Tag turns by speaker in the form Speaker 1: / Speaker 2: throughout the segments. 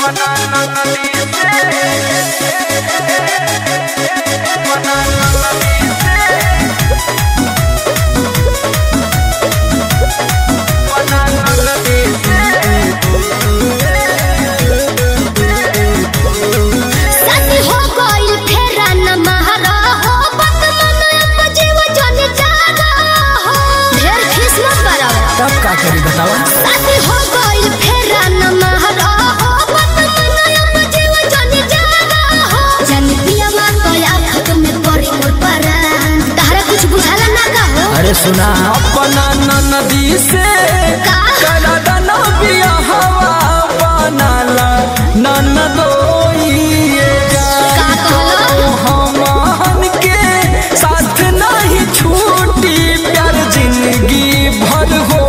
Speaker 1: का करी बतावा
Speaker 2: शादी हो गइल फेरा न महरा हो बत मन जीव जनी जागा हो जनी पियावा गया खत में पड़ी मोर परान तारा कुछ बुझाला ना का हो
Speaker 1: अरे सुना अपना ननदी से करा दना बिया हवा बनाला ननदोई
Speaker 2: का कहलो
Speaker 1: हमहन के साथ नहीं छूटी प्यार जिंदगी भर हो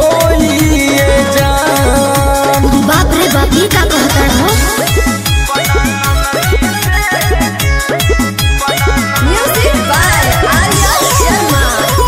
Speaker 2: बाप रे बाप ये का कहता हो म्यूजिक बाय आर्या शर्मा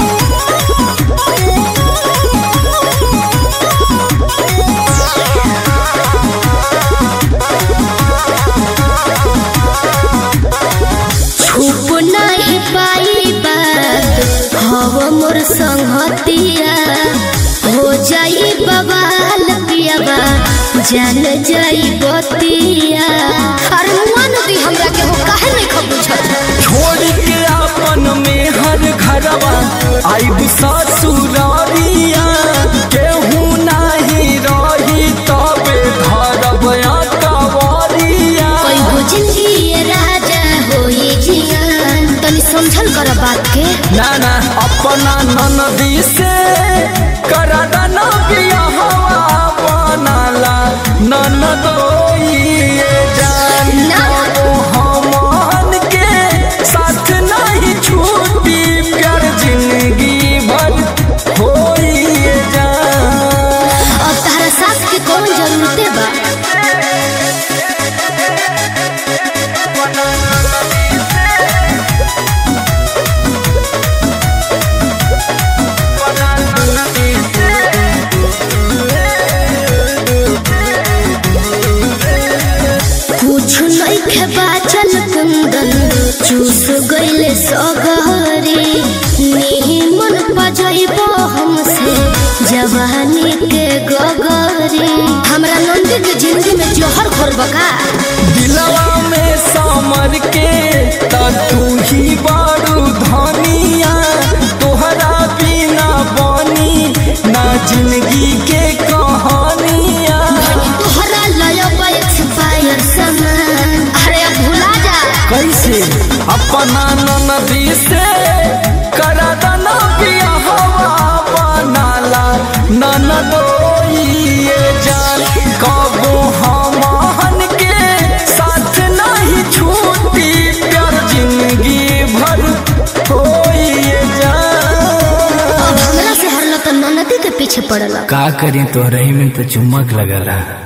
Speaker 2: छुप नहीं पाई बात हवा मोर संगतिया हो जाई बवाल पियाबा जान जाई बतिया अरे मन दी हमरा के हो काहे नहीं खबुझत
Speaker 1: छोड़ के अपन में हर घरवा आइब ससुरारिया केहू नहीं रही तबे धरब कवरिया
Speaker 2: कोई हो जिंदगी ये राजा होई जियान तनी समझल कर बात के
Speaker 1: ना ना अपना ननदी से करा दना बिया हवा बनाला ननदोई जान
Speaker 2: ना।
Speaker 1: हमहन के साथ नहीं छूटी प्यार जिंदगी भर होई जान
Speaker 2: अब तारा सास के कौन जरूरते बा कुछ नहीं खे बाचल कुंदन चूस गईले सगरी मन पजइबो हमसे जवानी के गगरी हमरा नंदी के जिंदगी में जोहर घोर बका
Speaker 1: दिलवा में समर के त तू ही बारू धनिया तोहरा बिना बनी ना जिंदगी के कहानिया
Speaker 2: तोहरा लयबा एक्सपायर सामान अरे अब भुला जा
Speaker 1: कैसे अपना ननदी से करा दना बिया हवा बनाला ननदोई जान कबो हमहन के साथ नहीं छूटी प्यार जिंदगी भर होई जान
Speaker 2: अब हमरा से हरला तो ननदी के पीछे पड़ला
Speaker 1: का करी तो रही में तो चुमक लगला।